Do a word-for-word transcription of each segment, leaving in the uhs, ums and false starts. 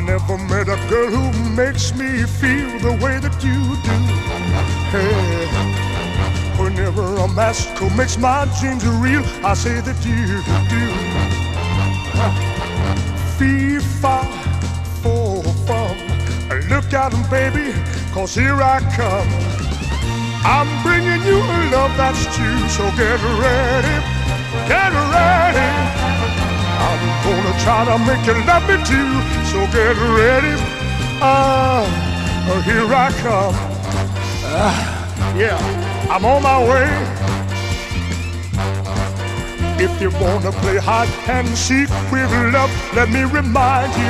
never met a girl who makes me feel the way that you do. Hey, whenever a mask makes my dreams real, I say that you do. Fee, fa, fo, fum. Look out, baby, 'cause here I come. I'm bringing you a love that's true, so get ready, get ready. I'm gonna try to make you love me too, so get ready. Ah, uh, here I come. Uh, yeah, I'm on my way. If you wanna play hide and seek with love, let me remind you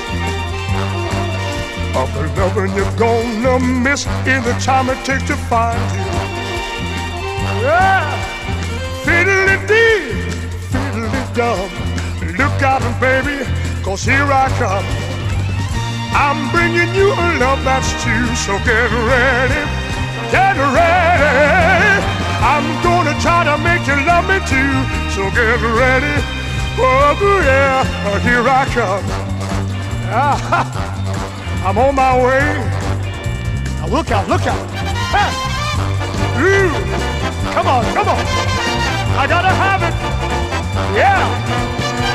of the loving you're gonna miss in the time it takes to find you. Yeah, fiddly-dee, fiddly-dum. Look out, baby, 'cause here I come. I'm bringing you a love that's true, so get ready, get ready. I'm gonna try to make you love me too, so get ready. Oh yeah, here I come. I'm on my way. Now look out, look out. Hey. Ooh. Come on, come on. I gotta have it. Yeah.